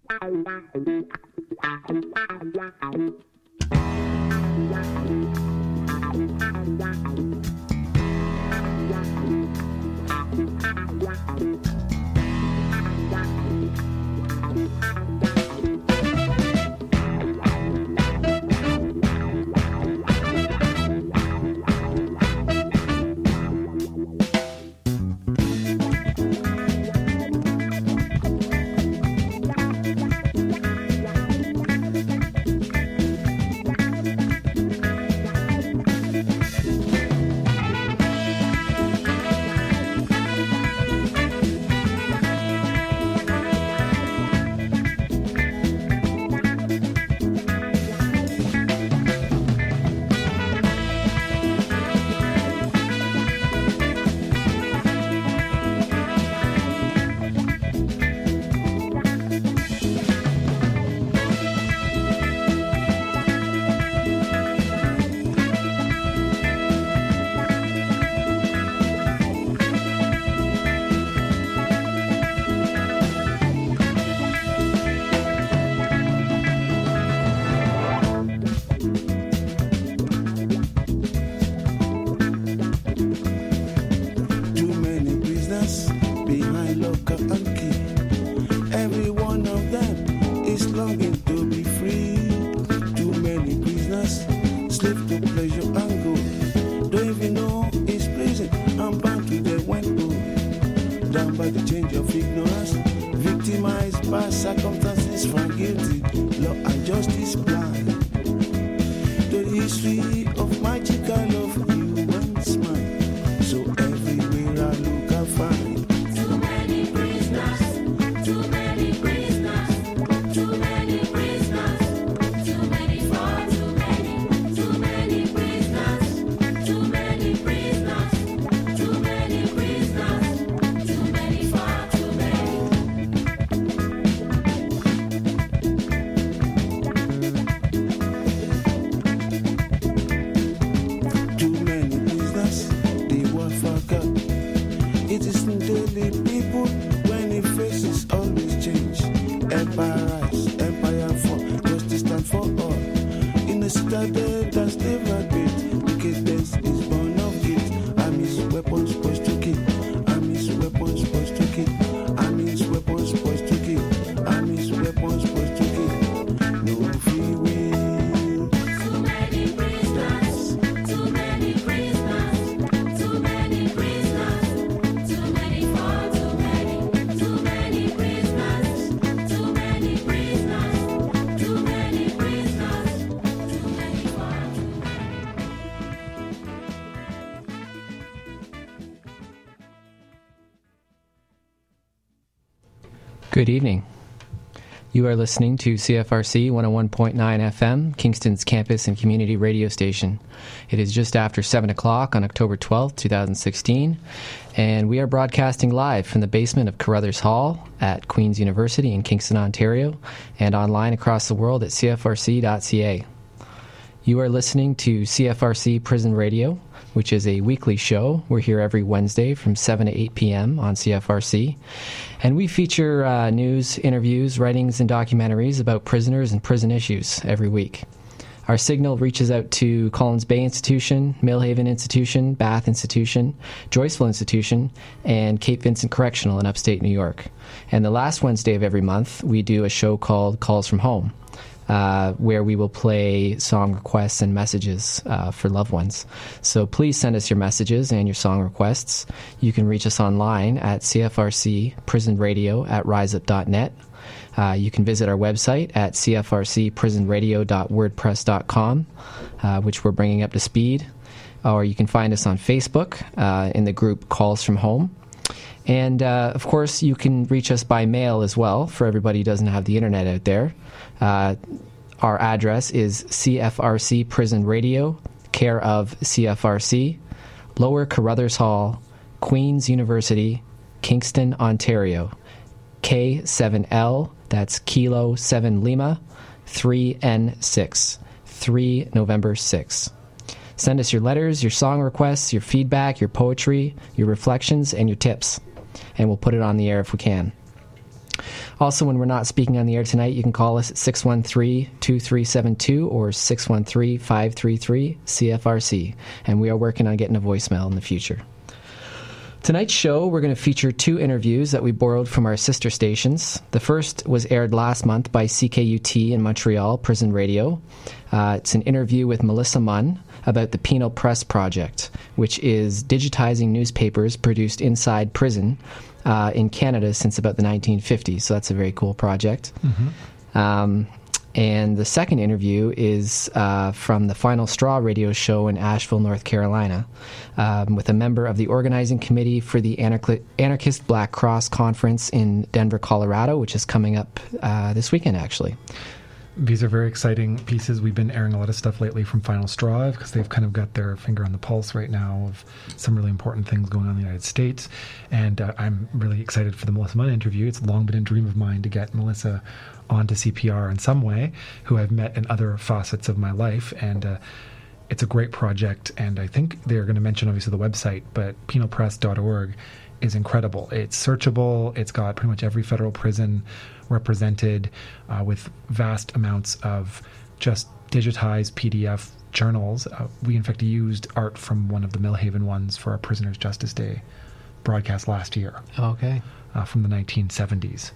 Good evening. You are listening to CFRC 101.9 FM, Kingston's campus and community radio station. It is just after 7 o'clock on October 12th, 2016, and we are broadcasting live from the basement of Carruthers Hall at Queen's University in Kingston, Ontario, and online across the world at cfrc.ca. You are listening to CFRC Prison Radio, which is a weekly show. We're here every Wednesday from 7 to 8 p.m. on CFRC. And we feature news, interviews, writings, and documentaries about prisoners and prison issues every week. Our signal reaches out to Collins Bay Institution, Millhaven Institution, Bath Institution, Joyceville Institution, and Cape Vincent Correctional in upstate New York. And the last Wednesday of every month, we do a show called Calls from Home, where we will play song requests and messages for loved ones. So please send us your messages and your song requests. You can reach us online at cfrcprisonradio@riseup.net. You can visit our website at cfrcprisonradio.wordpress.com, which we're bringing up to speed. Or you can find us on Facebook in the group Calls from Home. And, of course, you can reach us by mail as well for everybody who doesn't have the internet out there. Our address is CFRC Prison Radio, care of CFRC, Lower Carruthers Hall, Queen's University, Kingston, Ontario, K7L, that's Kilo 7 Lima, 3N6, 3 November 6. Send us your letters, your song requests, your feedback, your poetry, your reflections, and your tips, and we'll put it on the air if we can. Also, when we're not speaking on the air tonight, you can call us at 613-2372 or 613-533-CFRC. And we are working on getting a voicemail in the future. Tonight's show, we're going to feature 2 interviews that we borrowed from our sister stations. The first was aired last month by CKUT in Montreal, Prison Radio. It's an interview with Melissa Munn about the Penal Press Project, which is digitizing newspapers produced inside prison in Canada since about the 1950s. So that's a very cool project. Mm-hmm. And the second interview is from the Final Straw radio show in Asheville, North Carolina, with a member of the organizing committee for the Anarchist Black Cross Conference in Denver, Colorado, which is coming up this weekend, actually. These are very exciting pieces. We've been airing a lot of stuff lately from Final Straw because they've kind of got their finger on the pulse right now of some really important things going on in the United States. And I'm really excited for the Melissa Munn interview. It's long been a dream of mine to get Melissa onto CPR in some way, who I've met in other facets of my life. And it's a great project. And I think they're going to mention, obviously, the website, but penalpress.org is incredible. It's searchable. It's got pretty much every federal prison represented with vast amounts of just digitized PDF journals. We, in fact, used art from one of the Millhaven ones for our Prisoners' Justice Day broadcast last year. Okay. From the 1970s.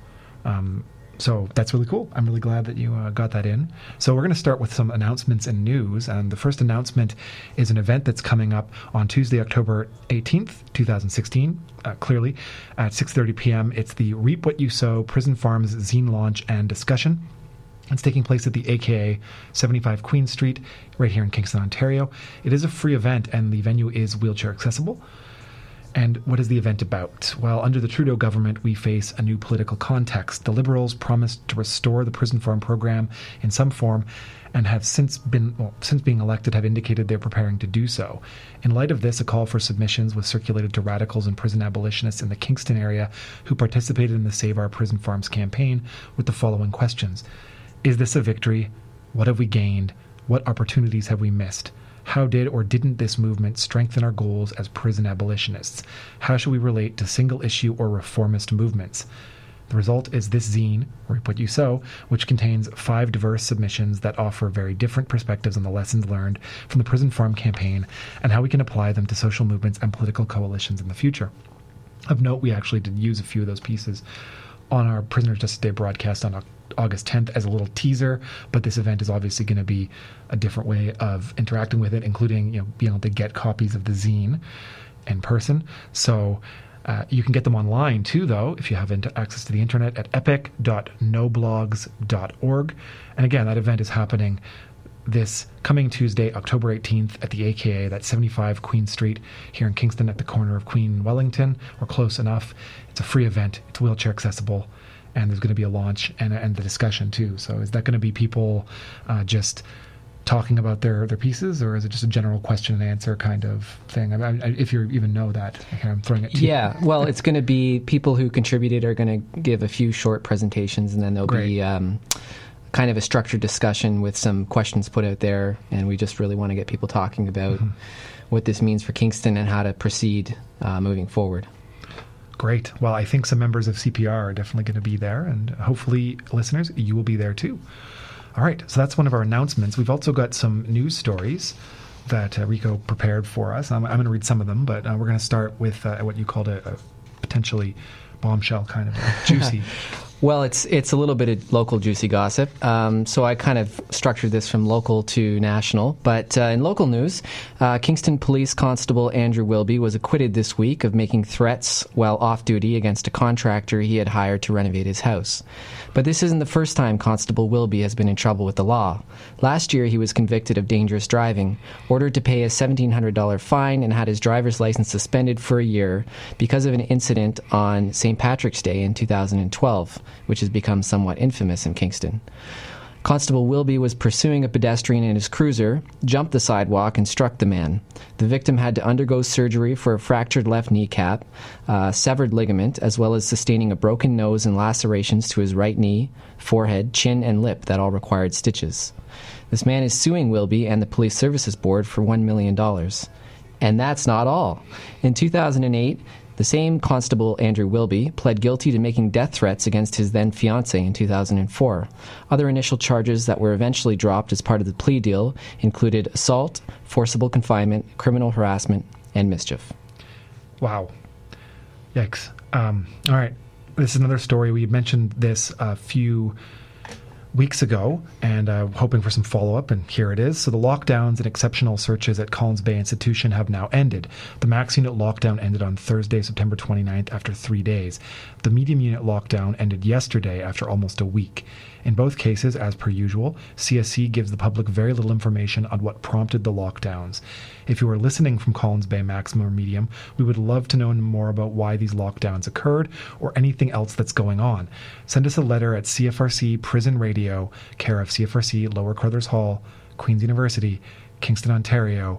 So that's really cool. I'm really glad that you got that in. So we're going to start with some announcements and news. And the first announcement is an event that's coming up on Tuesday, October 18th, 2016, clearly, at 6:30 p.m. It's the Reap What You Sow Prison Farms zine launch and discussion. It's taking place at the AKA 75 Queen Street, right here in Kingston, Ontario. It is a free event, and the venue is wheelchair accessible. And what is the event about? Well, under the Trudeau government, we face a new political context. The Liberals promised to restore the prison farm program in some form and have since being elected, have indicated they're preparing to do so. In light of this, a call for submissions was circulated to radicals and prison abolitionists in the Kingston area who participated in the Save Our Prison Farms campaign with the following questions. Is this a victory? What have we gained? What opportunities have we missed? How did or didn't this movement strengthen our goals as prison abolitionists? How should we relate to single-issue or reformist movements? The result is this zine, Reap What You Sow, which contains 5 diverse submissions that offer very different perspectives on the lessons learned from the Prison Farm campaign and how we can apply them to social movements and political coalitions in the future. Of note, we actually did use a few of those pieces on our Prisoners' Justice Day broadcast on August 10th as a little teaser, but this event is obviously going to be a different way of interacting with it, including being able to get copies of the zine in person. So you can get them online too, though, if you have access to the internet at epic.noblogs.org. And again, that event is happening this coming Tuesday, October 18th at the AKA, that's 75 Queen Street here in Kingston at the corner of Queen and Wellington, or close enough. It's a free event. It's wheelchair accessible. And there's going to be a launch and the discussion, too. So is that going to be people just talking about their pieces, or is it just a general question and answer kind of thing? I mean, if you even know that, I'm throwing it to you. Yeah, well, it's going to be people who contributed are going to give a few short presentations, and then there'll be kind of a structured discussion with some questions put out there. And we just really want to get people talking about what this means for Kingston and how to proceed moving forward. Great. Well, I think some members of CPR are definitely going to be there, and hopefully, listeners, you will be there too. All right, so that's one of our announcements. We've also got some news stories that Rico prepared for us. I'm going to read some of them, but we're going to start with what you called a potentially bombshell kind of juicy. Well, it's a little bit of local juicy gossip. So I kind of structured this from local to national. But in local news, Kingston Police Constable Andrew Wilby was acquitted this week of making threats while off duty against a contractor he had hired to renovate his house. But this isn't the first time Constable Wilby has been in trouble with the law. Last year, he was convicted of dangerous driving, ordered to pay a $1,700 fine, and had his driver's license suspended for a year because of an incident on St. Patrick's Day in 2012, which has become somewhat infamous in Kingston. Constable Wilby was pursuing a pedestrian in his cruiser, jumped the sidewalk, and struck the man. The victim had to undergo surgery for a fractured left kneecap, severed ligament, as well as sustaining a broken nose and lacerations to his right knee, forehead, chin, and lip that all required stitches. This man is suing Wilby and the Police Services Board for $1 million. And that's not all. In 2008, The same Constable Andrew Wilby pled guilty to making death threats against his then fiancée in 2004. Other initial charges that were eventually dropped as part of the plea deal included assault, forcible confinement, criminal harassment, and mischief. Wow. Yikes. All right. This is another story. We mentioned this a few weeks ago, and hoping for some follow-up, and here it is. So the lockdowns and exceptional searches at Collins Bay Institution have now ended. The max unit lockdown ended on Thursday, September 29th, after 3 days. The medium unit lockdown ended yesterday after almost a week. In both cases, as per usual, CSC gives the public very little information on what prompted the lockdowns. If you are listening from Collins Bay Maximum or Medium, we would love to know more about why these lockdowns occurred or anything else that's going on. Send us a letter at CFRC Prison Radio, care of CFRC Lower Crothers Hall, Queen's University, Kingston, Ontario,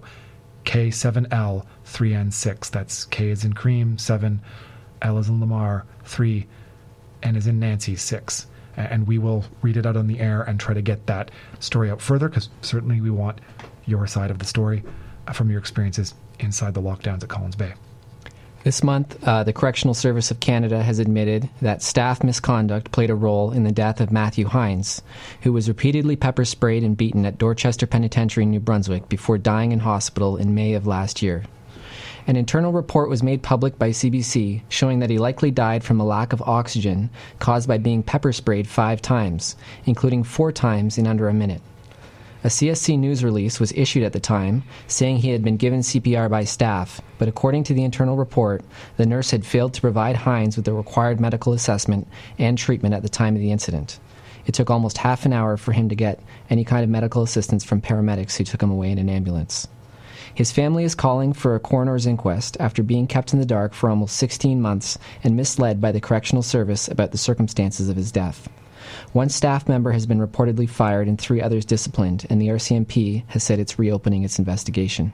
K7L 3N6. That's K as in cream, 7, L as in Lamar, 3, N as in Nancy, 6. And we will read it out on the air and try to get that story out further, because certainly we want your side of the story from your experiences inside the lockdowns at Collins Bay. This month, the Correctional Service of Canada has admitted that staff misconduct played a role in the death of Matthew Hines, who was repeatedly pepper sprayed and beaten at Dorchester Penitentiary in New Brunswick before dying in hospital in May of last year. An internal report was made public by CBC showing that he likely died from a lack of oxygen caused by being pepper sprayed 5 times, including 4 times in under a minute. A CSC news release was issued at the time saying he had been given CPR by staff, but according to the internal report, the nurse had failed to provide Hines with the required medical assessment and treatment at the time of the incident. It took almost half an hour for him to get any kind of medical assistance from paramedics who took him away in an ambulance. His family is calling for a coroner's inquest after being kept in the dark for almost 16 months and misled by the Correctional Service about the circumstances of his death. 1 staff member has been reportedly fired and 3 others disciplined, and the RCMP has said it's reopening its investigation.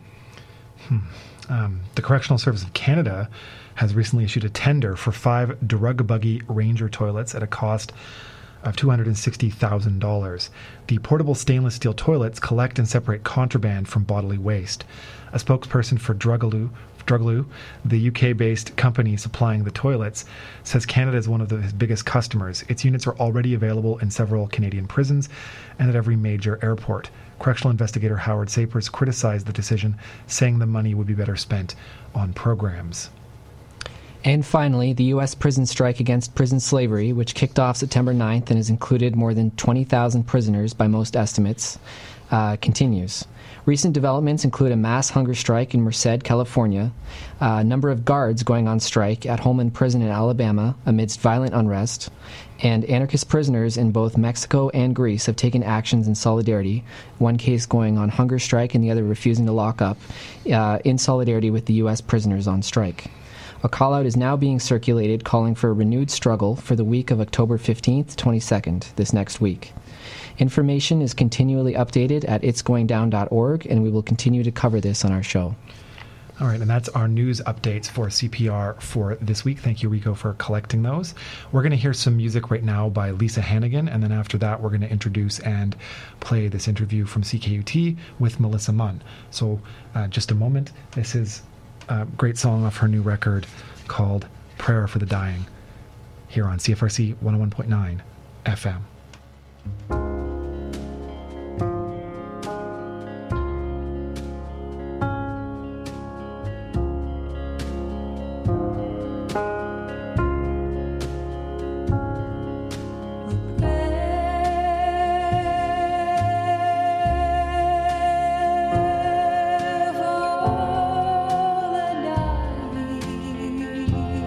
The Correctional Service of Canada has recently issued a tender for 5 drug buggy Ranger toilets at a cost of $260,000. The portable stainless steel toilets collect and separate contraband from bodily waste. A spokesperson for Drugaloo, the UK-based company supplying the toilets, says Canada is one of his biggest customers. Its units are already available in several Canadian prisons and at every major airport. Correctional investigator Howard Sapers criticized the decision, saying the money would be better spent on programs. And finally, the U.S. prison strike against prison slavery, which kicked off September 9th and has included more than 20,000 prisoners by most estimates, continues. Recent developments include a mass hunger strike in Merced, California, a number of guards going on strike at Holman Prison in Alabama amidst violent unrest, and anarchist prisoners in both Mexico and Greece have taken actions in solidarity, one case going on hunger strike and the other refusing to lock up, in solidarity with the U.S. prisoners on strike. A call-out is now being circulated calling for a renewed struggle for the week of October 15th, 22nd, this next week. Information is continually updated at itsgoingdown.org, and we will continue to cover this on our show. All right, and that's our news updates for CPR for this week. Thank you, Rico, for collecting those. We're going to hear some music right now by Lisa Hannigan, and then after that, we're going to introduce and play this interview from CKUT with Melissa Munn. So just a moment. This is a great song off her new record called Prayer for the Dying here on CFRC 101.9 FM.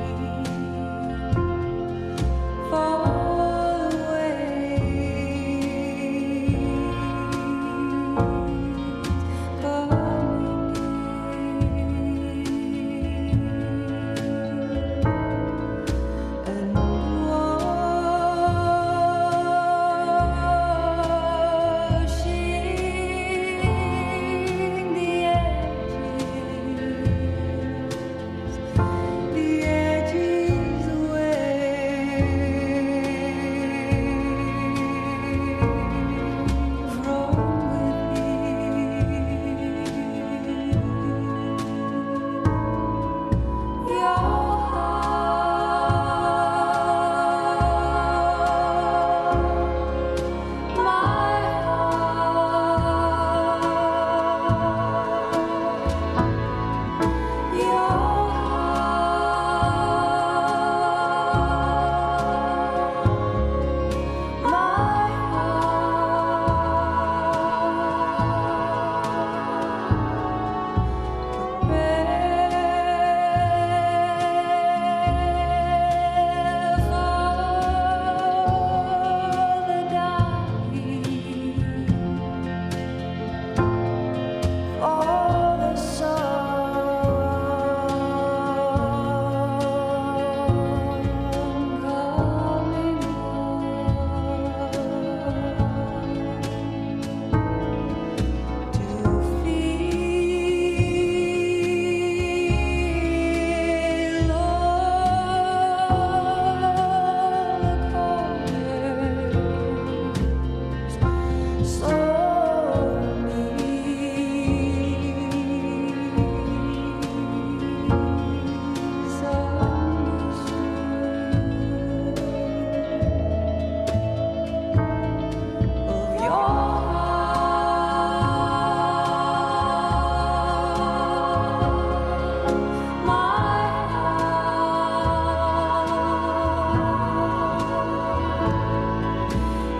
For the way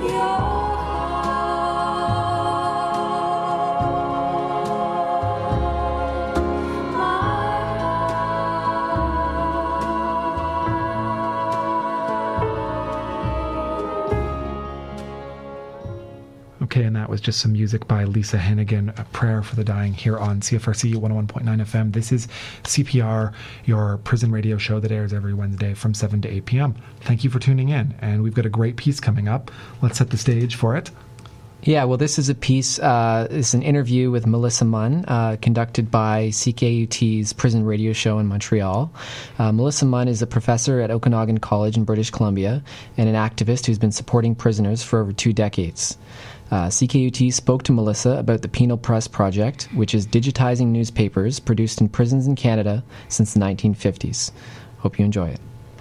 Okay, and that was just some music by Lisa Hannigan, A Prayer for the Dying, here on CFRC 101.9 FM. This is CPR, your prison radio show that airs every Wednesday from 7 to 8 p.m. Thank you for tuning in, and we've got a great piece coming up. Let's set the stage for it. Yeah, well, this is a piece, it's an interview with Melissa Munn, conducted by CKUT's prison radio show in Montreal. Melissa Munn is a professor at Okanagan College in British Columbia and an activist who's been supporting prisoners for over 2 decades. CKUT spoke to Melissa about the Penal Press Project, which is digitizing newspapers produced in prisons in Canada since the 1950s. Hope you enjoy it.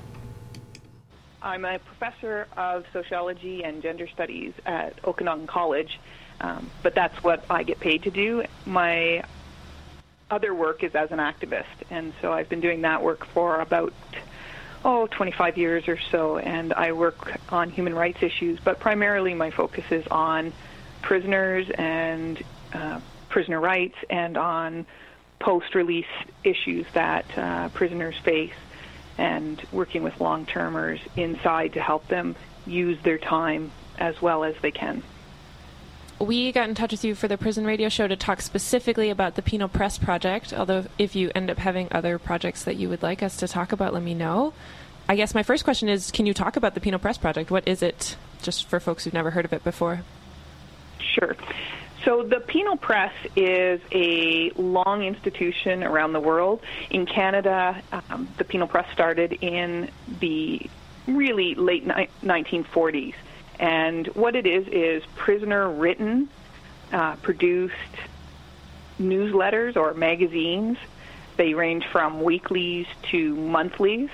I'm a professor of sociology and gender studies at Okanagan College, but that's what I get paid to do. My other work is as an activist, and so I've been doing that work for about 25 years or so, and I work on human rights issues, but primarily my focus is on prisoners and prisoner rights and on post-release issues that prisoners face, and working with long-termers inside to help them use their time as well as they can. We got in touch with you for the Prison Radio Show to talk specifically about the Penal Press Project, although if you end up having other projects that you would like us to talk about, let me know. I guess my first question is, can you talk about the Penal Press Project? What is it, just for folks who've never heard of it before? Sure. So the Penal Press is a long institution around the world. In Canada, the Penal Press started in the really late 1940s. And what it is prisoner-written, produced newsletters or magazines. They range from weeklies to monthlies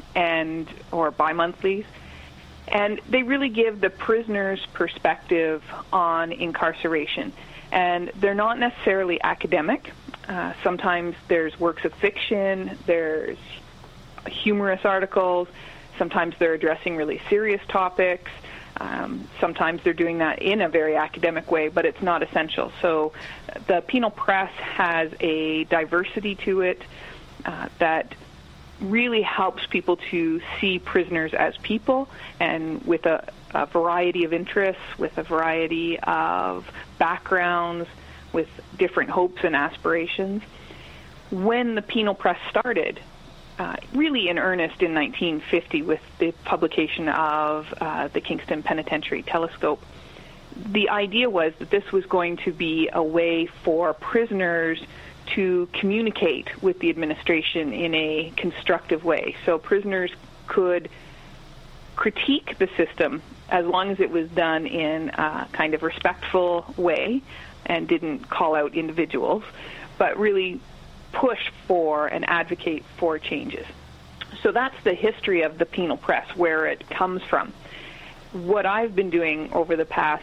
or bi-monthlies. And they really give the prisoner's perspective on incarceration. And they're not necessarily academic. Sometimes there's works of fiction, there's humorous articles, sometimes they're addressing really serious topics. Sometimes they're doing that in a very academic way, but it's not essential. So the Penal Press has a diversity to it that really helps people to see prisoners as people, and with a variety of interests, with a variety of backgrounds, with different hopes and aspirations. When the Penal Press started, really in earnest in 1950 with the publication of the Kingston Penitentiary Telescope, the idea was that this was going to be a way for prisoners to communicate with the administration in a constructive way. So prisoners could critique the system as long as it was done in a kind of respectful way and didn't call out individuals, but really push for and advocate for changes. So that's the history of the Penal Press, where it comes from. What I've been doing over the past,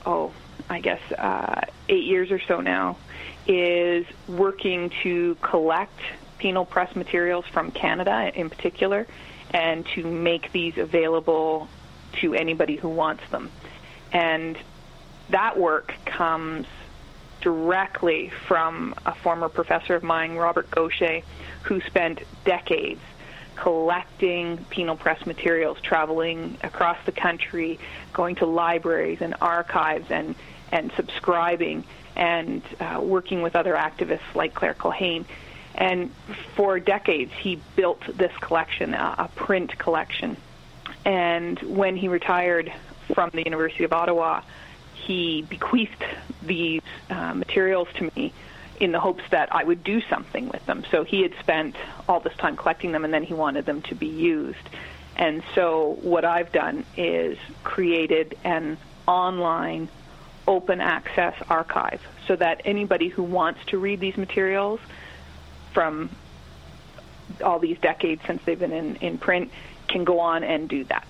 8 years or so now, is working to collect penal press materials from Canada in particular, and to make these available to anybody who wants them. And that work comes directly from a former professor of mine, Robert Gaucher, who spent decades collecting penal press materials, traveling across the country, going to libraries and archives and subscribing, and working with other activists like Claire Culhane. And for decades, he built this collection, a print collection. And when he retired from the University of Ottawa, he bequeathed these materials to me in the hopes that I would do something with them. So he had spent all this time collecting them, and then he wanted them to be used. And so what I've done is created an online open access archive so that anybody who wants to read these materials from all these decades since they've been in print can go on and do that.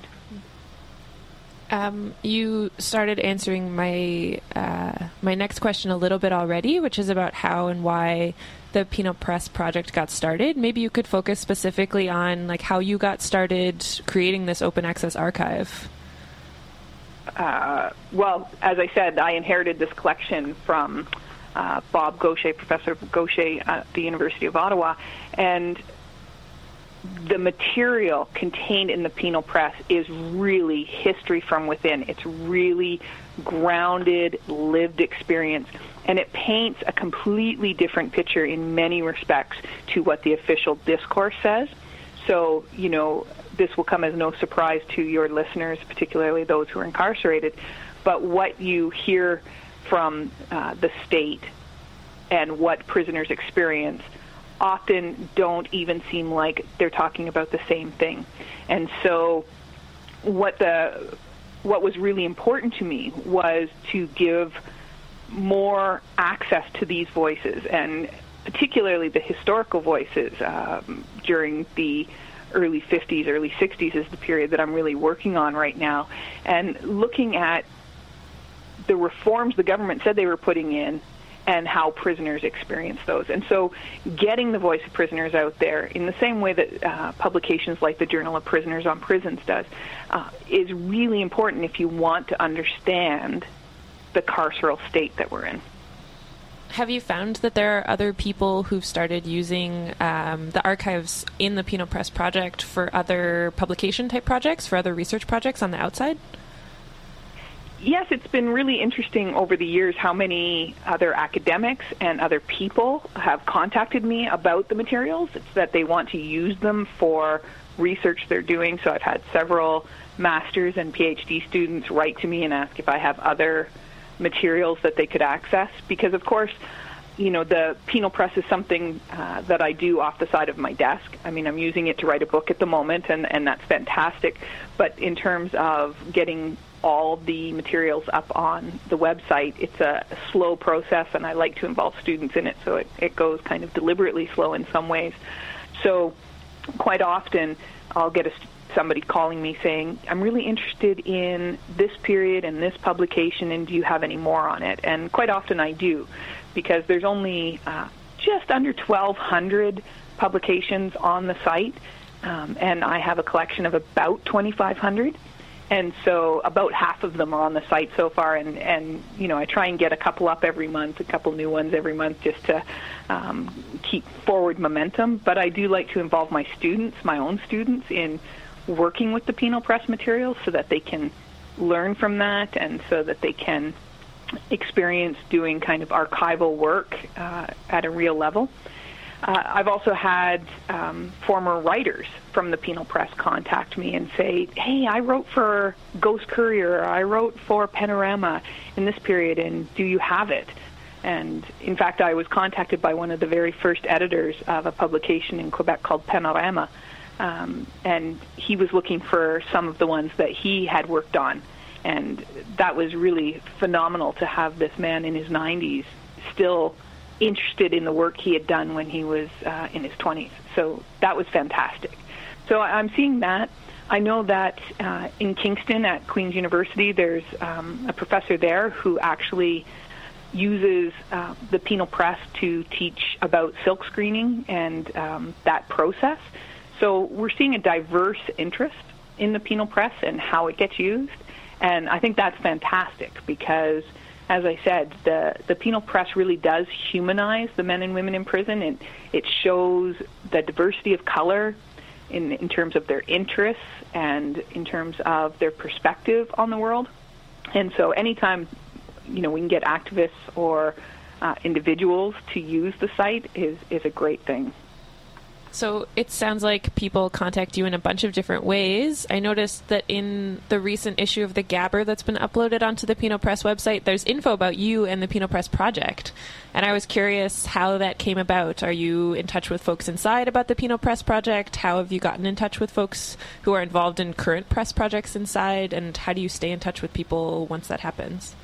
You started answering my next question a little bit already, which is about how and why the Penal Press Project got started. Maybe you could focus specifically on how you got started creating this open access archive. well, as I said, I inherited this collection from Bob Gaucher, Professor Gaucher at the University of Ottawa, and the material contained in the Penal Press is really history from within. It's really grounded, lived experience, and it paints a completely different picture in many respects to what the official discourse says. So, you know, this will come as no surprise to your listeners, particularly those who are incarcerated, but what you hear from the state and what prisoners experience often don't even seem like they're talking about the same thing. And so what was really important to me was to give more access to these voices, and particularly the historical voices during the early 50s, early 60s is the period that I'm really working on right now, and looking at the reforms the government said they were putting in and how prisoners experience those. And so getting the voice of prisoners out there in the same way that publications like the Journal of Prisoners on Prisons does is really important if you want to understand the carceral state that we're in. Have you found that there are other people who've started using the archives in the Penal Press Project for other publication-type projects, for other research projects on the outside? Yes, it's been really interesting over the years how many other academics and other people have contacted me about the materials. It's that they want to use them for research they're doing. So I've had several master's and PhD students write to me and ask if I have other materials that they could access. Because, of course, you know, the Penal Press is something that I do off the side of my desk. I mean, I'm using it to write a book at the moment, and that's fantastic. But in terms of getting all the materials up on the website, it's a slow process, and I like to involve students in it, so it goes kind of deliberately slow in some ways. So quite often I'll get somebody calling me saying, I'm really interested in this period and this publication, and do you have any more on it? And quite often I do, because there's only just under 1,200 publications on the site, and I have a collection of about 2,500. And so about half of them are on the site so far, and you know, I try and get a couple up every month, a couple new ones every month, just to keep forward momentum. But I do like to involve my students, my own students, in working with the Penal Press materials so that they can learn from that, and so that they can experience doing kind of archival work at a real level. I've also had former writers from the Penal Press contact me and say, hey, I wrote for Ghost Courier, or I wrote for Panorama in this period, and do you have it? And in fact, I was contacted by one of the very first editors of a publication in Quebec called Panorama, and he was looking for some of the ones that he had worked on. And that was really phenomenal to have this man in his 90s still interested in the work he had done when he was in his 20s. So that was fantastic. So I'm seeing that. I know that in Kingston at Queen's University, there's a professor there who actually uses the Penal Press to teach about silk screening and that process. So we're seeing a diverse interest in the Penal Press and how it gets used. And I think that's fantastic because, as I said, the Penal Press really does humanize the men and women in prison, and it shows the diversity of color in terms of their interests and in terms of their perspective on the world. And so anytime, you know, we can get activists or individuals to use the site is a great thing. So it sounds like people contact you in a bunch of different ways. I noticed that in the recent issue of the Gabber that's been uploaded onto the Penal Press website, there's info about you and the Penal Press Project. And I was curious how that came about. Are you in touch with folks inside about the Penal Press Project? How have you gotten in touch with folks who are involved in current press projects inside? And how do you stay in touch with people once that happens?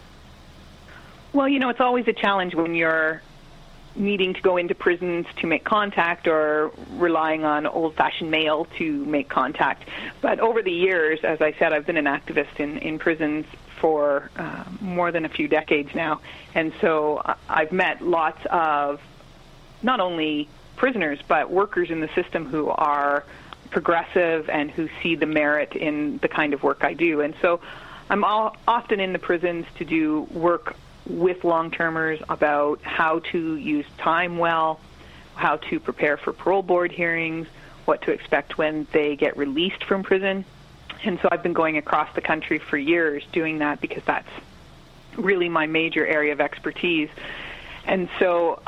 Well, you know, it's always a challenge when you're needing to go into prisons to make contact or relying on old-fashioned mail to make contact. But over the years, as I said, I've been an activist in prisons for more than a few decades now. And so I've met lots of not only prisoners, but workers in the system who are progressive and who see the merit in the kind of work I do. And so I'm often in the prisons to do work with long-termers about how to use time well, how to prepare for parole board hearings, what to expect when they get released from prison. And so I've been going across the country for years doing that because that's really my major area of expertise. And so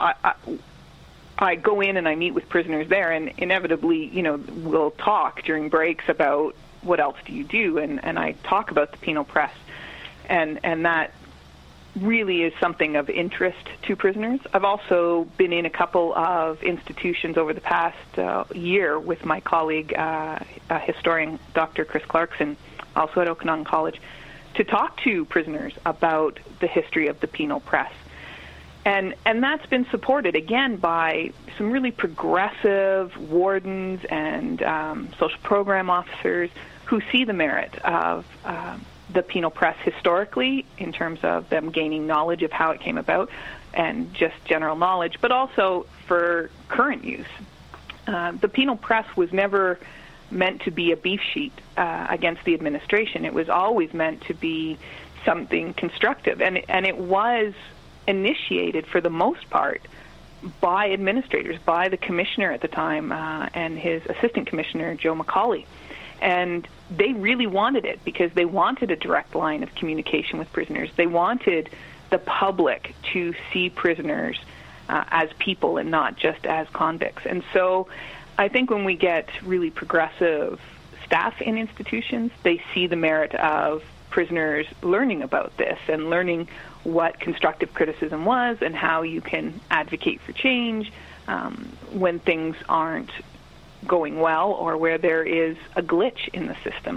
I go in and I meet with prisoners there, and inevitably, we'll talk during breaks about what else do you do, and I talk about the penal press, and that really is something of interest to prisoners. I've also been in a couple of institutions over the past year with my colleague, historian Dr. Chris Clarkson, also at Okanagan College, to talk to prisoners about the history of the penal press. And that's been supported, again, by some really progressive wardens and social program officers who see the merit of the penal press historically in terms of them gaining knowledge of how it came about and just general knowledge, but also for current use. The penal press was never meant to be a beef sheet against the administration. It was always meant to be something constructive, and it was initiated for the most part by administrators, by the commissioner at the time and his assistant commissioner, Joe McCauley. And they really wanted it because they wanted a direct line of communication with prisoners. They wanted the public to see prisoners as people and not just as convicts. And so I think when we get really progressive staff in institutions, they see the merit of prisoners learning about this and learning what constructive criticism was and how you can advocate for change when things aren't going well or where there is a glitch in the system.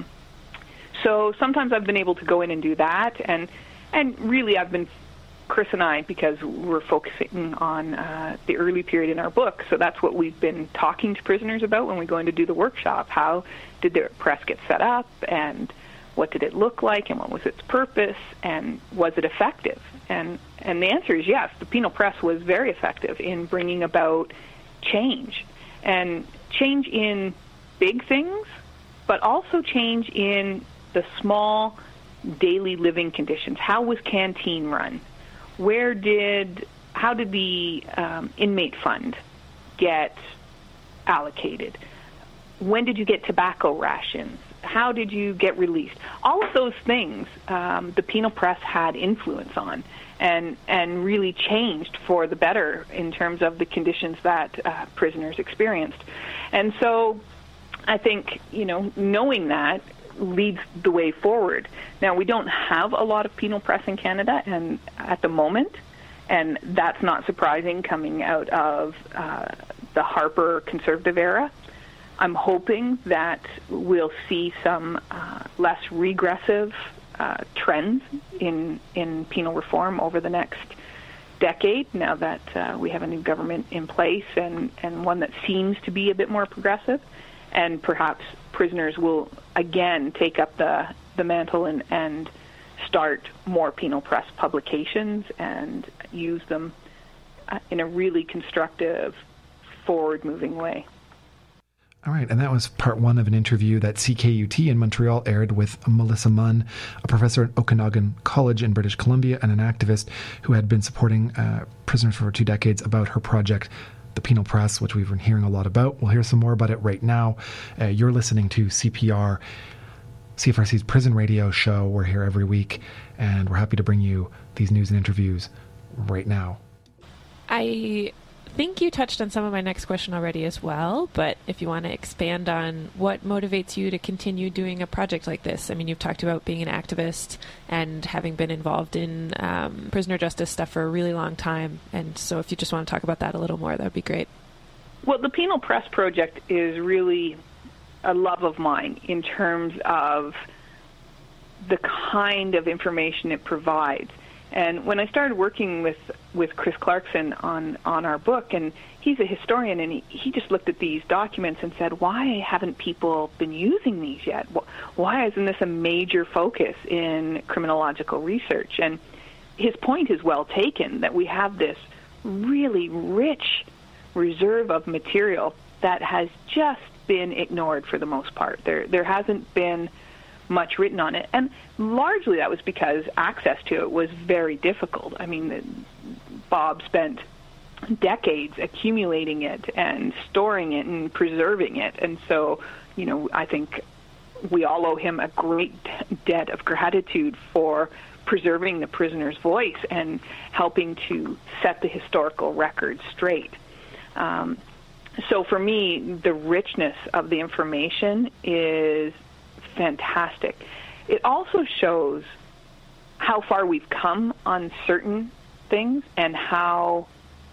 So sometimes I've been able to go in and do that, and really I've been, Chris and I, because we're focusing on the early period in our book, so that's what we've been talking to prisoners about when we go in to do the workshop. How did the press get set up, and what did it look like, and what was its purpose, and was it effective? And the answer is yes, the penal press was very effective in bringing about change, and change in big things, but also change in the small daily living conditions. How was canteen run? How did the inmate fund get allocated? When did you get tobacco rations? How did you get released? All of those things the penal press had influence on and really changed for the better in terms of the conditions that prisoners experienced. And so I think, knowing that leads the way forward. Now, we don't have a lot of penal press in Canada and at the moment, and that's not surprising coming out of the Harper Conservative era. I'm hoping that we'll see some less regressive trends in penal reform over the next decade, now that we have a new government in place and one that seems to be a bit more progressive. And perhaps prisoners will again take up the mantle and start more penal press publications and use them in a really constructive, forward-moving way. All right, and that was part one of an interview that CKUT in Montreal aired with Melissa Munn, a professor at Okanagan College in British Columbia and an activist who had been supporting prisoners for 2 decades about her project, The Penal Press, which we've been hearing a lot about. We'll hear some more about it right now. You're listening to CPR, CFRC's prison radio show. We're here every week, and we're happy to bring you these news and interviews right now. I think you touched on some of my next question already as well, but if you want to expand on what motivates you to continue doing a project like this. I mean, you've talked about being an activist and having been involved in prisoner justice stuff for a really long time, and so if you just want to talk about that a little more, that would be great. Well, the Penal Press Project is really a love of mine in terms of the kind of information it provides. And when I started working with Chris Clarkson on our book, and he's a historian, and he just looked at these documents and said, why haven't people been using these yet? Why isn't this a major focus in criminological research? And his point is well taken, that we have this really rich reserve of material that has just been ignored for the most part. There hasn't been much written on it. And largely that was because access to it was very difficult. I mean, Bob spent decades accumulating it and storing it and preserving it. And so, I think we all owe him a great debt of gratitude for preserving the prisoner's voice and helping to set the historical record straight. So for me, the richness of the information is fantastic. It also shows how far we've come on certain things and how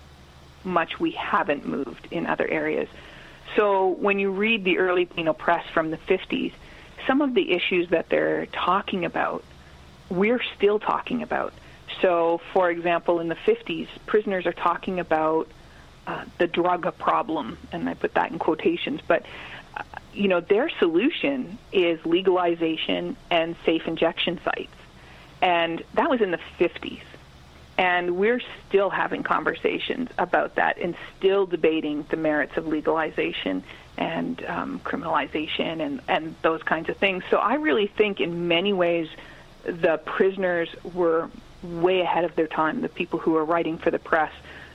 much we haven't moved in other areas. So when you read the early penal press from the 50s, some of the issues that they're talking about, we're still talking about. So, for example, in the 50s, prisoners are talking about the drug problem, and I put that in quotations, but their solution is legalization and safe injection sites. And that was in the 50s. And we're still having conversations about that and still debating the merits of legalization and criminalization and those kinds of things. So I really think in many ways the prisoners were way ahead of their time. The people who were writing for the press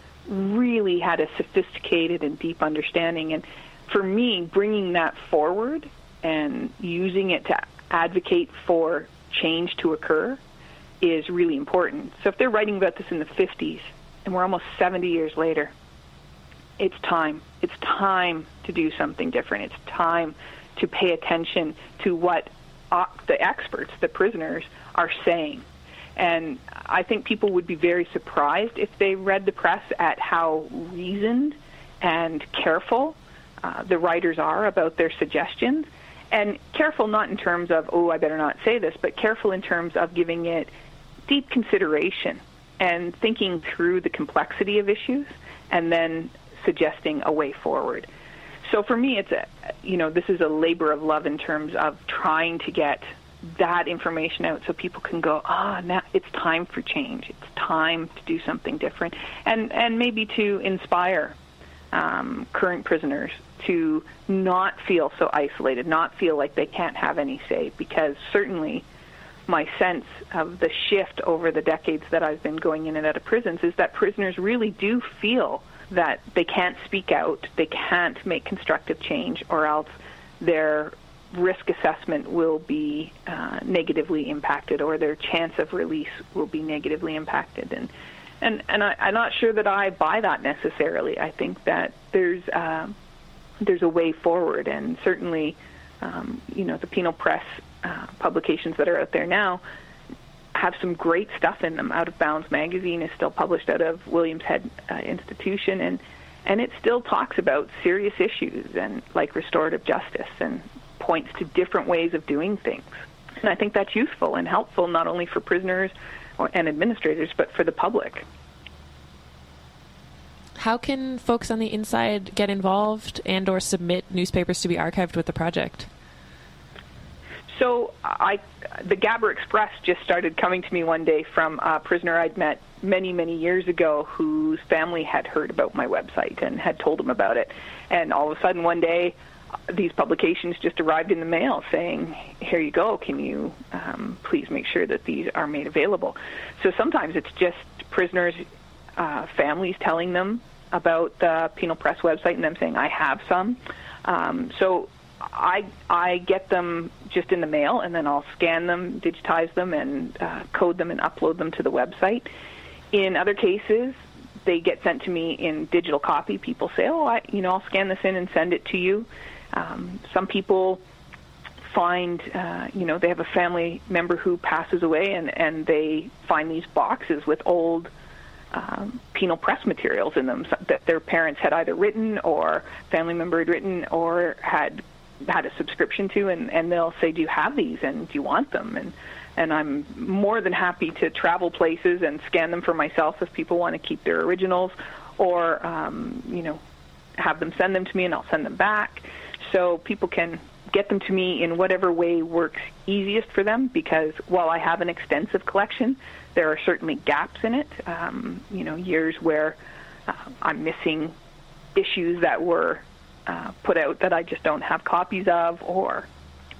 really had a sophisticated and deep understanding. And for me, bringing that forward and using it to advocate for change to occur is really important. So if they're writing about this in the 50s, and we're almost 70 years later, it's time. It's time to do something different. It's time to pay attention to what the experts, the prisoners, are saying. And I think people would be very surprised if they read the press at how reasoned and careful the writers are about their suggestions. And careful not in terms of, I better not say this, but careful in terms of giving it deep consideration and thinking through the complexity of issues and then suggesting a way forward. So for me, it's this is a labor of love in terms of trying to get that information out so people can go, now it's time for change. It's time to do something different. And maybe to inspire current prisoners to not feel so isolated, not feel like they can't have any say, because certainly my sense of the shift over the decades that I've been going in and out of prisons is that prisoners really do feel that they can't speak out, they can't make constructive change, or else their risk assessment will be negatively impacted, or their chance of release will be negatively impacted. And I'm not sure that I buy that necessarily. I think that there's a way forward, and certainly, the penal press publications that are out there now have some great stuff in them. Out of Bounds magazine is still published out of Williams Head Institution, and it still talks about serious issues and like restorative justice and points to different ways of doing things. And I think that's useful and helpful not only for prisoners and administrators, but for the public. How can folks on the inside get involved and or submit newspapers to be archived with the project? So the Gabber Express just started coming to me one day from a prisoner I'd met many, many years ago whose family had heard about my website and had told him about it. And all of a sudden one day, these publications just arrived in the mail saying, here you go, can you please make sure that these are made available? So sometimes it's just prisoners' families telling them about the Penal Press website and them saying, I have some. So I get them just in the mail, and then I'll scan them, digitize them, and code them and upload them to the website. In other cases, they get sent to me in digital copy. People say, I'll scan this in and send it to you. Some people find, they have a family member who passes away, and they find these boxes with old penal press materials in them that their parents had either written or family member had written or had a subscription to, and they'll say, do you have these and do you want them? And I'm more than happy to travel places and scan them for myself if people want to keep their originals, or have them send them to me and I'll send them back. So people can get them to me in whatever way works easiest for them, because while I have an extensive collection, there are certainly gaps in it, years where I'm missing issues that were put out that I just don't have copies of, or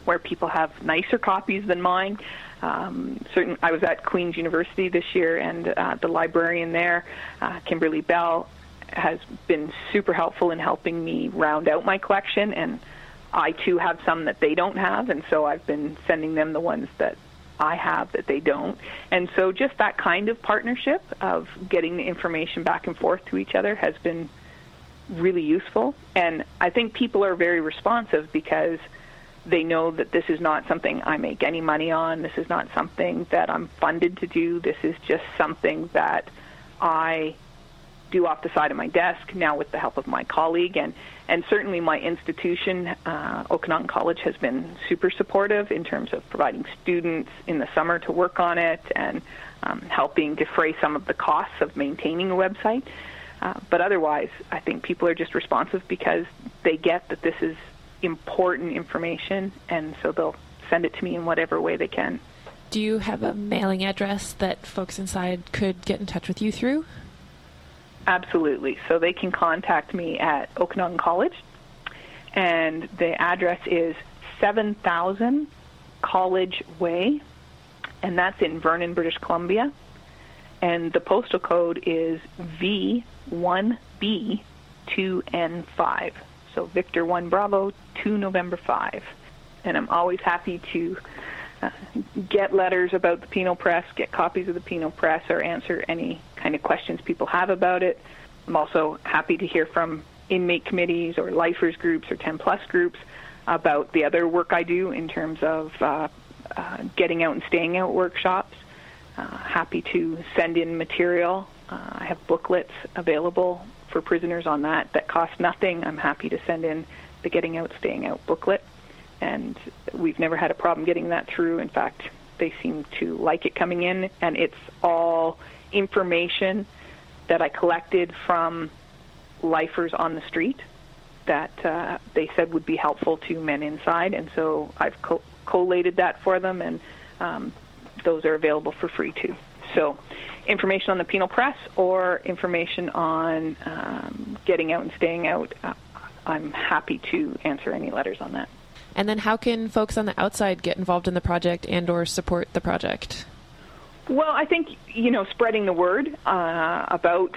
where people have nicer copies than mine. I was at Queen's University this year, and the librarian there, Kimberly Bell, has been super helpful in helping me round out my collection, and I too have some that they don't have, and so I've been sending them the ones that I have that they don't. And so just that kind of partnership of getting the information back and forth to each other has been really useful. And I think people are very responsive because they know that this is not something I make any money on. This is not something that I'm funded to do. This is just something that I do off the side of my desk now with the help of my colleague. And certainly my institution, Okanagan College, has been super supportive in terms of providing students in the summer to work on it and helping defray some of the costs of maintaining a website. But otherwise, I think people are just responsive because they get that this is important information, and so they'll send it to me in whatever way they can. Do you have a mailing address that folks inside could get in touch with you through? Absolutely. So they can contact me at Okanagan College, and the address is 7000 College Way, and that's in Vernon, British Columbia. And the postal code is V1B2N5. So Victor 1 Bravo 2 November 5. And I'm always happy to get letters about the Penal Press, get copies of the Penal Press, or answer any kind of questions people have about it. I'm also happy to hear from inmate committees or lifers groups or 10-plus groups about the other work I do in terms of getting out and staying out workshops. Happy to send in material. I have booklets available for prisoners on that cost nothing. I'm happy to send in the Getting Out, Staying Out booklet. And we've never had a problem getting that through. In fact, they seem to like it coming in, and it's all information that I collected from lifers on the street that they said would be helpful to men inside, and so I've collated that for them, and those are available for free too. So information on the Penal Press or information on Getting Out and Staying Out, I'm happy to answer any letters on that. And then how can folks on the outside get involved in the project and or support the project? Well, I think, spreading the word about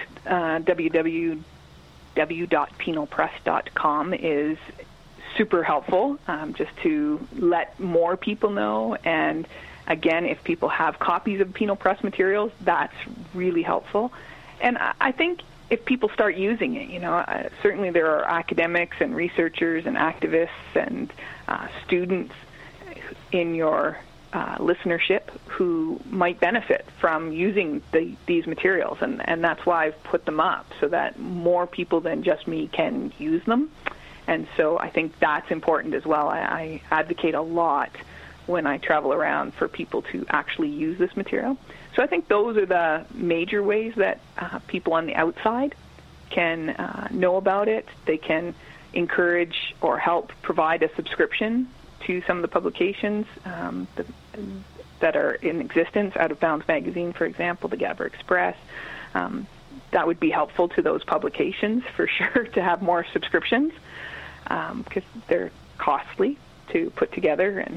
www.penalpress.com is super helpful, just to let more people know. And again, if people have copies of Penal Press materials, that's really helpful. And I think if people start using it, certainly there are academics and researchers and activists and students in your listenership who might benefit from using these materials, and that's why I've put them up, so that more people than just me can use them. And so I think that's important as well. I advocate a lot when I travel around for people to actually use this material. So I think those are the major ways that people on the outside can know about it. They can encourage or help provide a subscription to some of the publications that are in existence. Out of Bounds Magazine, for example, the Gabber Express. That would be helpful to those publications for sure, to have more subscriptions, because they're costly to put together, and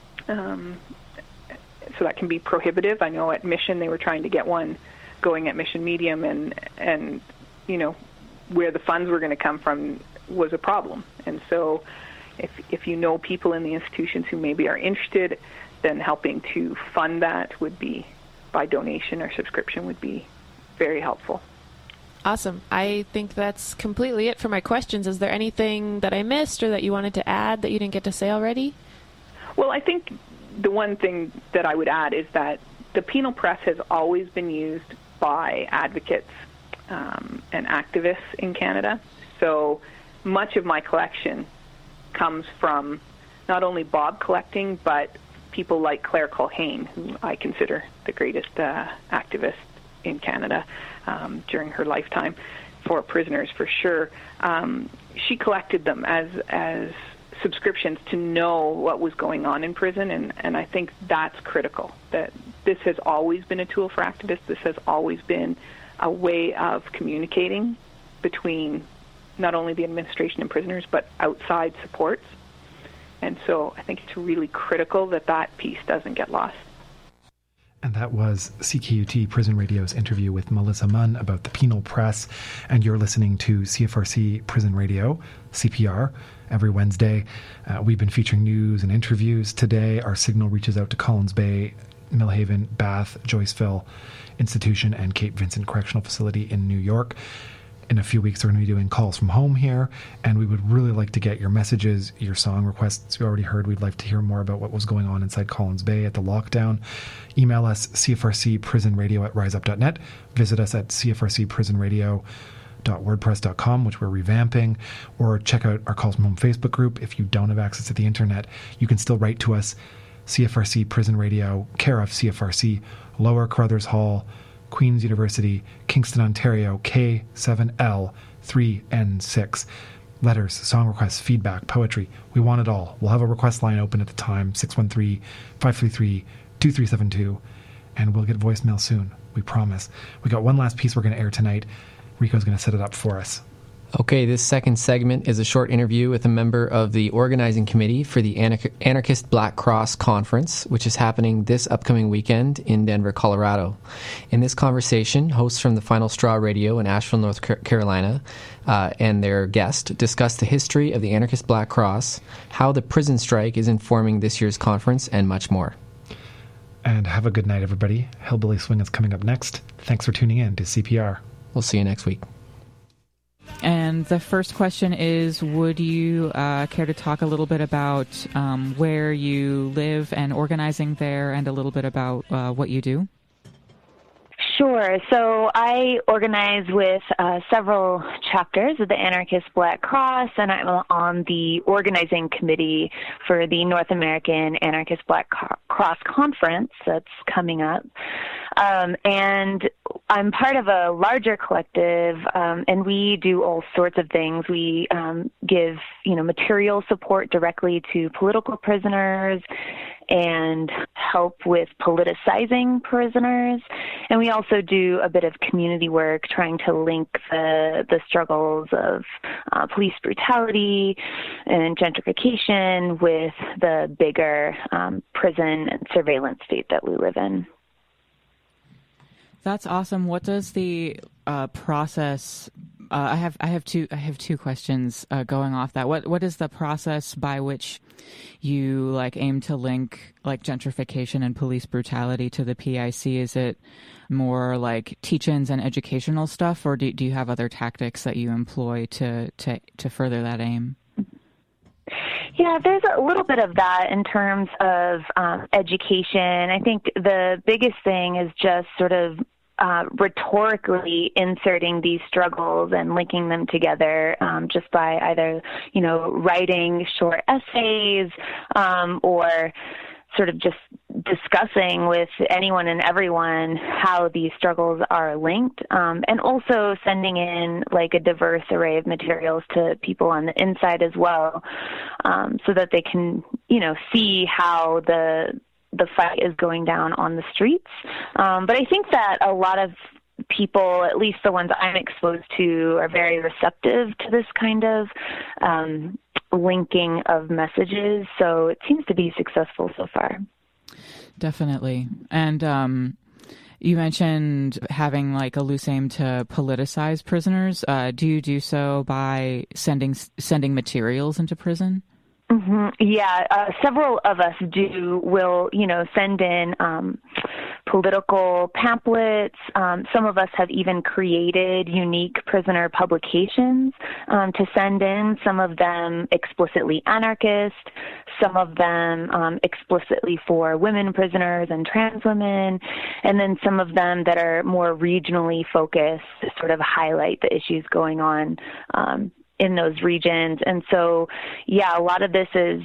so that can be prohibitive. I know at Mission they were trying to get one going at Mission Medium, and where the funds were going to come from was a problem. And so if you know people in the institutions who maybe are interested, then helping to fund that would be, by donation or subscription, would be very helpful. Awesome. I think that's completely it for my questions. Is there anything that I missed or that you wanted to add that you didn't get to say already? Well, I think the one thing that I would add is that the Penal Press has always been used by advocates and activists in Canada. So much of my collection comes from not only Bob collecting, but people like Claire Culhane, who I consider the greatest activist in Canada during her lifetime for prisoners, for sure. She collected them as subscriptions to know what was going on in prison, and I think that's critical, that this has always been a tool for activists. This has always been a way of communicating between not only the administration and prisoners, but outside supports. And so I think it's really critical that that piece doesn't get lost. And that was CKUT Prison Radio's interview with Melissa Munn about the penal press. And you're listening to CFRC Prison Radio, CPR, every Wednesday. We've been featuring news and interviews. Today, our signal reaches out to Collins Bay, Millhaven, Bath, Joyceville Institution, and Cape Vincent Correctional Facility in New York. In a few weeks, we're going to be doing calls from home here, and we would really like to get your messages, your song requests. You already heard we'd like to hear more about what was going on inside Collins Bay at the lockdown. Email us, cfrcprisonradio@riseup.net. Visit us at cfrcprisonradio.wordpress.com, which we're revamping, or check out our Calls from Home Facebook group. If you don't have access to the internet, you can still write to us, CFRC Prison Radio, care of CFRC, Lower Carruthers Hall, Queen's University, Kingston, Ontario, K7L3N6. Letters, song requests, feedback, poetry. We want it all. We'll have a request line open at the time, 613-533-2372, and we'll get voicemail soon. We promise. We got one last piece we're going to air tonight. Rico's going to set it up for us. Okay, this second segment is a short interview with a member of the organizing committee for the Anarchist Black Cross Conference, which is happening this upcoming weekend in Denver, Colorado. In this conversation, hosts from the Final Straw Radio in Asheville, North Carolina, and their guest discussed the history of the Anarchist Black Cross, how the prison strike is informing this year's conference, and much more. And have a good night, everybody. Hillbilly Swing is coming up next. Thanks for tuning in to CPR. We'll see you next week. And the first question is, would you care to talk a little bit about where you live and organizing there, and a little bit about what you do? Sure. So I organize with several chapters of the Anarchist Black Cross, and I'm on the organizing committee for the North American Anarchist Black Cross Conference that's coming up. And I'm part of a larger collective, and we do all sorts of things. We give, material support directly to political prisoners and help with politicizing prisoners. And we also do a bit of community work trying to link the struggles of police brutality and gentrification with the bigger prison and surveillance state that we live in. That's awesome. What does the process? I have two questions going off that. What is the process by which you aim to link gentrification and police brutality to the PIC? Is it more like teach-ins and educational stuff, or do you have other tactics that you employ to further that aim? Yeah, there's a little bit of that in terms of education. I think the biggest thing is just sort of rhetorically inserting these struggles and linking them together just by either, writing short essays or sort of just discussing with anyone and everyone how these struggles are linked, and also sending in a diverse array of materials to people on the inside as well, so that they can, see how the fight is going down on the streets. But I think that a lot of people, at least the ones I'm exposed to, are very receptive to this kind of linking of messages. So it seems to be successful so far. Definitely. And you mentioned having a loose aim to politicize prisoners. Do you do so by sending materials into prison? Mm-hmm. Yeah, several of us will send in political pamphlets. Some of us have even created unique prisoner publications to send in, some of them explicitly anarchist, some of them explicitly for women prisoners and trans women, and then some of them that are more regionally focused to sort of highlight the issues going on in those regions. And so, a lot of this is,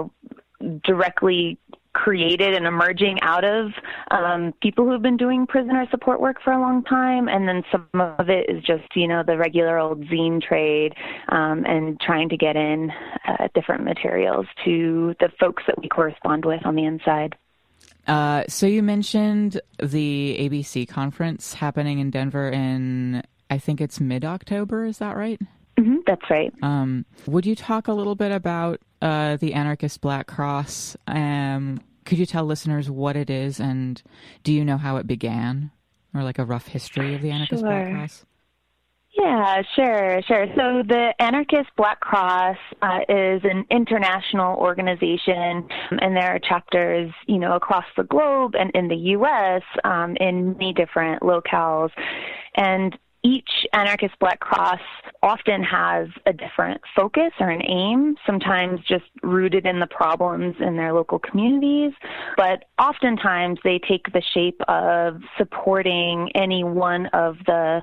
directly created and emerging out of people who've been doing prisoner support work for a long time. And then some of it is just, the regular old zine trade and trying to get in different materials to the folks that we correspond with on the inside. So you mentioned the ABC conference happening in Denver in, I think it's mid-October. Is that right? That's right. Would you talk a little bit about the Anarchist Black Cross? Could you tell listeners what it is, and do you know how it began, or like a rough history of the Anarchist Black Cross? Yeah, sure. So the Anarchist Black Cross is an international organization, and there are chapters, across the globe and in the U.S. In many different locales. And each Anarchist Black Cross often has a different focus or an aim, sometimes just rooted in the problems in their local communities, but oftentimes they take the shape of supporting any one of the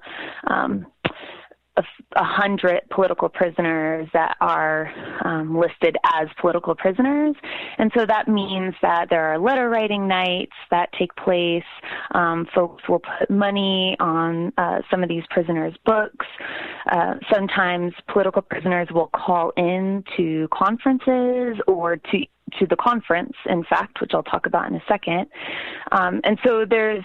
100 political prisoners that are listed as political prisoners. And so that means that there are letter writing nights that take place. Folks will put money on some of these prisoners' books. Sometimes political prisoners will call in to conferences or to the conference, in fact, which I'll talk about in a second. And so there's,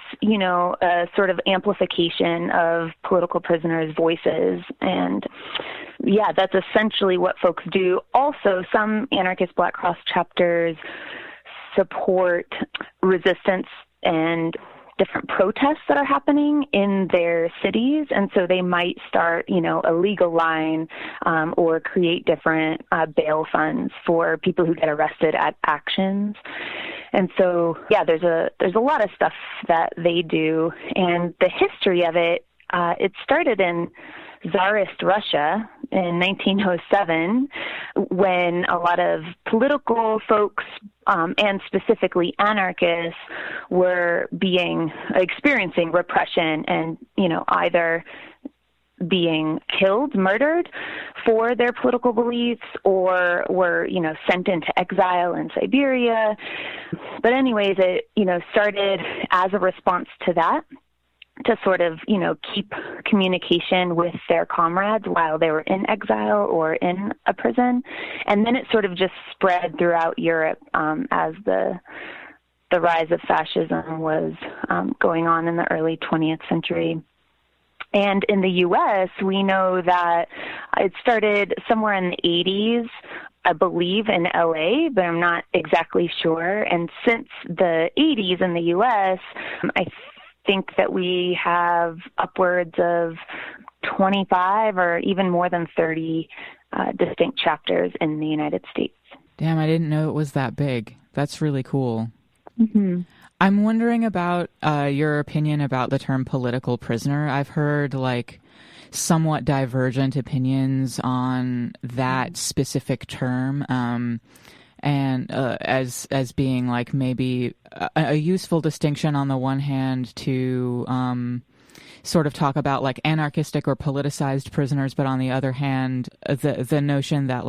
a sort of amplification of political prisoners' voices. And yeah, that's essentially what folks do. Also, some Anarchist Black Cross chapters support resistance and different protests that are happening in their cities. And so they might start, a legal line or create different bail funds for people who get arrested at actions. And so, yeah, there's a lot of stuff that they do. And the history of it, it started in Tsarist Russia in 1907, when a lot of political folks and specifically anarchists were experiencing repression and, either being killed, murdered for their political beliefs, or were, sent into exile in Siberia. But anyways, it, started as a response to that, to sort of, keep communication with their comrades while they were in exile or in a prison. And then it sort of just spread throughout Europe as the rise of fascism was going on in the early 20th century. And in the U.S., we know that it started somewhere in the 80s, I believe, in L.A., but I'm not exactly sure. And since the 80s in the U.S., I think that we have upwards of 25 or even more than 30 distinct chapters in the United States. Damn, I didn't know it was that big. That's really cool. Mm-hmm. I'm wondering about your opinion about the term political prisoner. I've heard somewhat divergent opinions on that specific term, and as being maybe a useful distinction on the one hand to sort of talk about anarchistic or politicized prisoners, but on the other hand, the notion that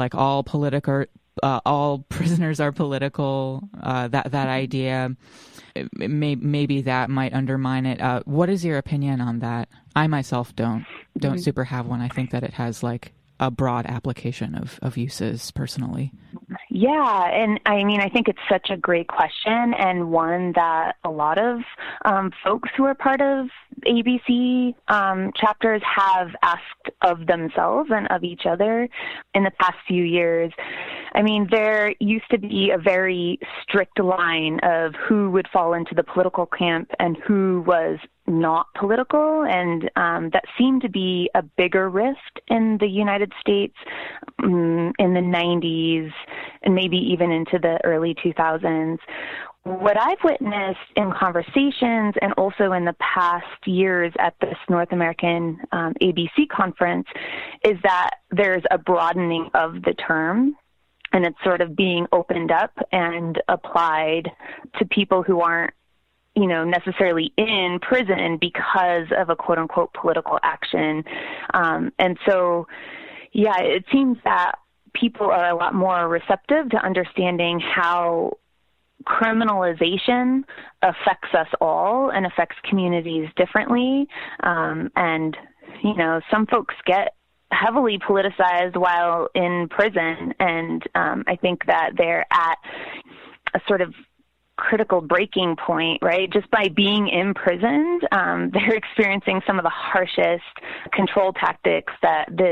all prisoners are political, that idea, maybe that might undermine it. What is your opinion on that? I myself don't super have one. I think that it has a broad application of uses personally. Yeah, and I think it's such a great question, and one that a lot of folks who are part of ABC chapters have asked of themselves and of each other in the past few years. There used to be a very strict line of who would fall into the political camp and who was not political, and that seemed to be a bigger rift in the United States in the 90s and maybe even into the early 2000s. What I've witnessed in conversations and also in the past years at this North American ABC conference is that there's a broadening of the term, and it's sort of being opened up and applied to people who aren't necessarily in prison because of a quote unquote political action. And so, yeah, it seems that people are a lot more receptive to understanding how criminalization affects us all and affects communities differently. And, some folks get heavily politicized while in prison. And I think that they're at a sort of critical breaking point, right? Just by being imprisoned, they're experiencing some of the harshest control tactics that this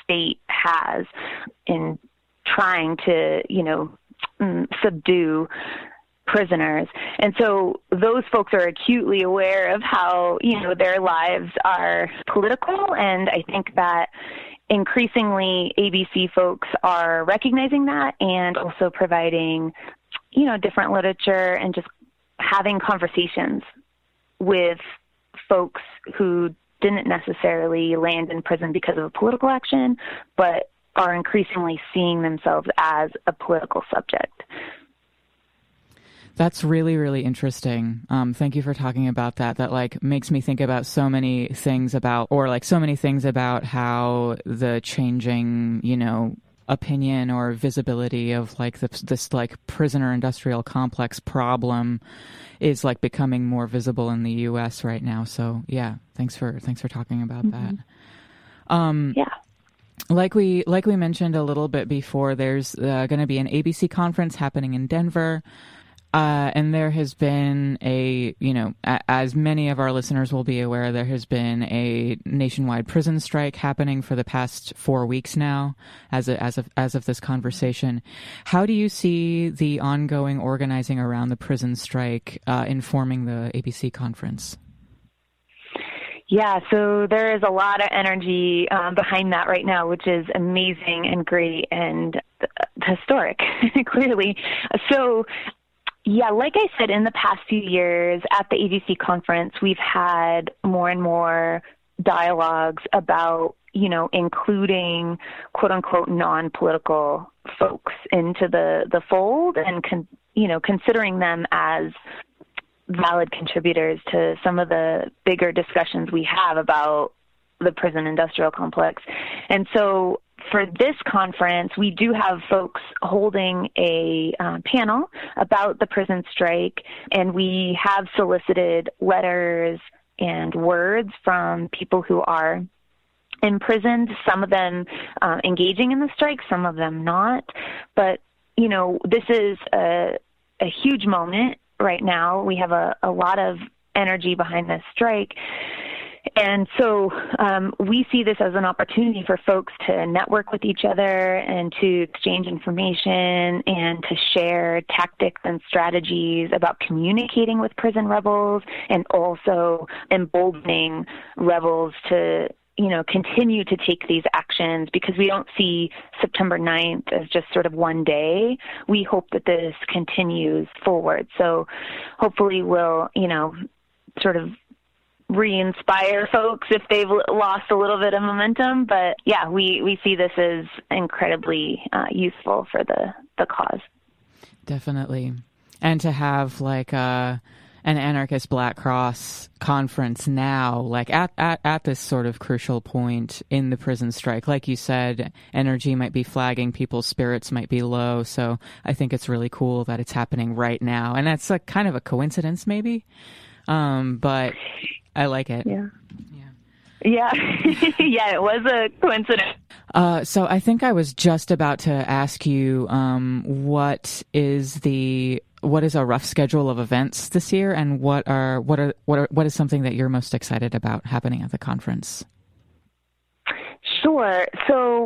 state has in trying to, subdue prisoners. And so those folks are acutely aware of how, their lives are political. And I think that increasingly ABC folks are recognizing that and also providing, different literature and just having conversations with folks who didn't necessarily land in prison because of a political action, but are increasingly seeing themselves as a political subject. That's really, really interesting. Thank you for talking about that. That makes me think about so many things about how the changing, opinion or visibility of this prisoner industrial complex problem is becoming more visible in the U.S. right now. So yeah, thanks for talking about that. Yeah. Like we mentioned a little bit before, there's going to be an ABC conference happening in Denver. And there has been as many of our listeners will be aware, there has been a nationwide prison strike happening for the past 4 weeks now, as of this conversation. How do you see the ongoing organizing around the prison strike informing the ABC conference? Yeah, so there is a lot of energy behind that right now, which is amazing and great and historic, clearly. So, yeah, like I said, in the past few years at the ABC conference, we've had more and more dialogues about, including quote unquote non-political folks into the fold and, considering them as valid contributors to some of the bigger discussions we have about the prison industrial complex. And so for this conference, we do have folks holding a panel about the prison strike, and we have solicited letters and words from people who are imprisoned, some of them engaging in the strike, some of them not. But, this is a huge moment right now. We have a lot of energy behind this strike. And so we see this as an opportunity for folks to network with each other and to exchange information and to share tactics and strategies about communicating with prison rebels and also emboldening rebels to, continue to take these actions, because we don't see September 9th as just sort of one day. We hope that this continues forward. So hopefully we'll, sort of re-inspire folks if they've lost a little bit of momentum. But yeah, we see this as incredibly useful for the cause. Definitely. And to have an anarchist Black Cross conference now, at this sort of crucial point in the prison strike, like you said, energy might be flagging, people's spirits might be low. So I think it's really cool that it's happening right now. And that's kind of a coincidence maybe. But I like it. Yeah. Yeah, it was a coincidence. So I think I was just about to ask you, what is a rough schedule of events this year, and what is something that you're most excited about happening at the conference? Sure. So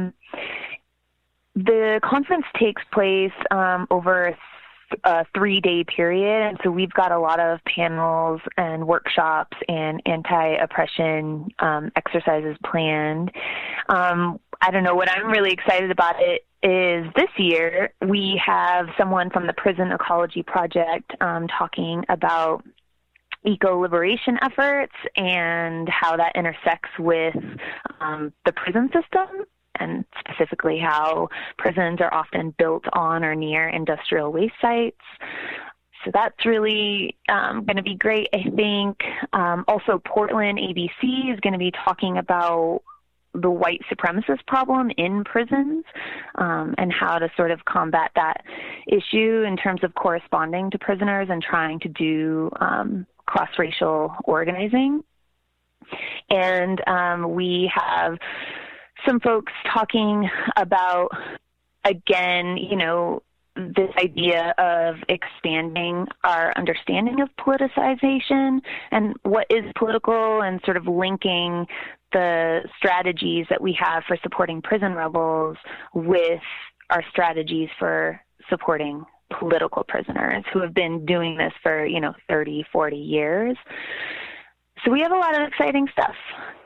the conference takes place over a 3-day period, and so we've got a lot of panels and workshops and anti-oppression exercises planned. I don't know, what I'm really excited about it is this year we have someone from the Prison Ecology Project talking about eco-liberation efforts and how that intersects with the prison system, and specifically how prisons are often built on or near industrial waste sites. So that's really going to be great, I think. Also, Portland ABC is going to be talking about the white supremacist problem in prisons and how to sort of combat that issue in terms of corresponding to prisoners and trying to do cross-racial organizing. And we have some folks talking about, again, this idea of expanding our understanding of politicization and what is political, and sort of linking the strategies that we have for supporting prison rebels with our strategies for supporting political prisoners who have been doing this for, 30, 40 years. So we have a lot of exciting stuff.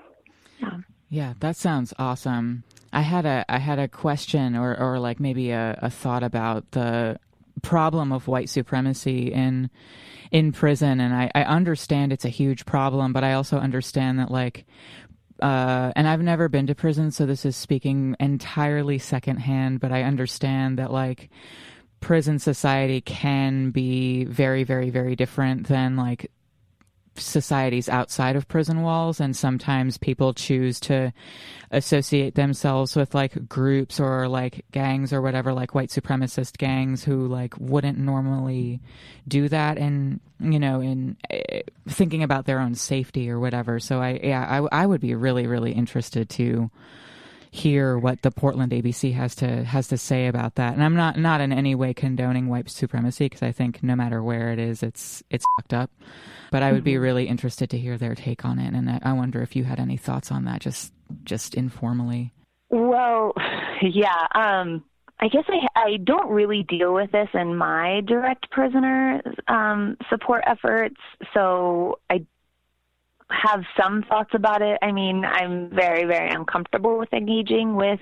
Yeah, that sounds awesome. I had a question or like maybe a thought about the problem of white supremacy in prison, and I understand it's a huge problem, but I also understand that and I've never been to prison, so this is speaking entirely secondhand, but I understand that prison society can be very, very, very different than societies outside of prison walls, and sometimes people choose to associate themselves with groups or gangs or whatever, white supremacist gangs who wouldn't normally do that, and in thinking about their own safety or whatever. So I would be really, really interested to hear what the Portland ABC has to say about that. And I'm not in any way condoning white supremacy, because I think no matter where it is, it's fucked up. But I would be really interested to hear their take on it, and I wonder if you had any thoughts on that, just informally. Well, yeah. I guess I don't really deal with this in my direct prisoner support efforts, so I have some thoughts about it. I mean, I'm very, very uncomfortable with engaging with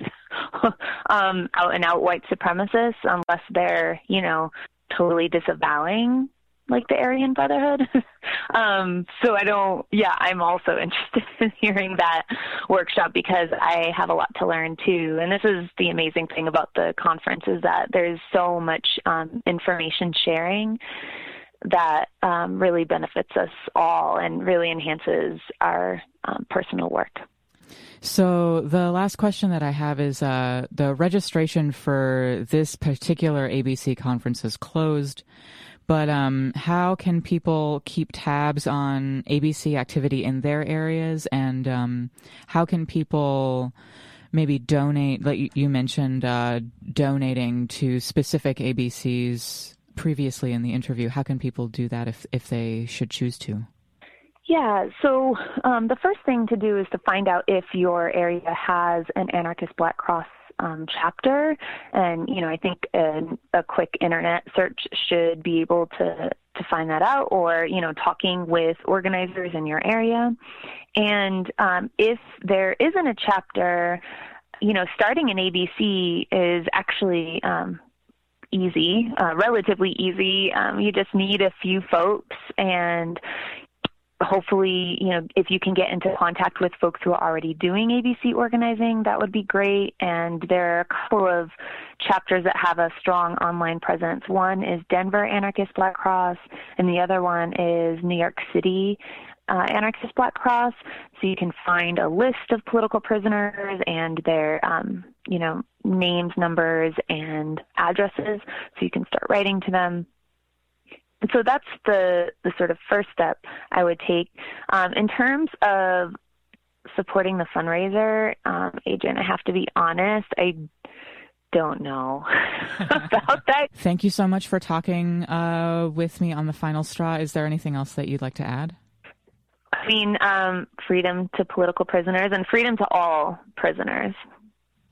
out and out white supremacists unless they're, totally disavowing the Aryan Brotherhood. So I'm also interested in hearing that workshop, because I have a lot to learn too. And this is the amazing thing about the conference, is that there's so much information sharing that really benefits us all and really enhances our personal work. So the last question that I have is the registration for this particular ABC conference is closed, but how can people keep tabs on ABC activity in their areas, and how can people maybe donate, like you mentioned donating to specific ABCs previously in the interview? How can people do that if they should choose to? Yeah, so the first thing to do is to find out if your area has an Anarchist Black Cross chapter, and I think a quick internet search should be able to find that out, or talking with organizers in your area. And if there isn't a chapter, starting an ABC is actually easy, relatively easy. You just need a few folks, and hopefully, if you can get into contact with folks who are already doing ABC organizing, that would be great. And there are a couple of chapters that have a strong online presence. One is Denver Anarchist Black Cross, and the other one is New York City Anarchist Black Cross. So you can find a list of political prisoners and their, names, numbers, and addresses, so you can start writing to them. And so that's the sort of first step I would take. In terms of supporting the fundraiser, Adrian, I have to be honest, I don't know about that. Thank you so much for talking with me on The Final Straw. Is there anything else that you'd like to add? I mean, freedom to political prisoners and freedom to all prisoners.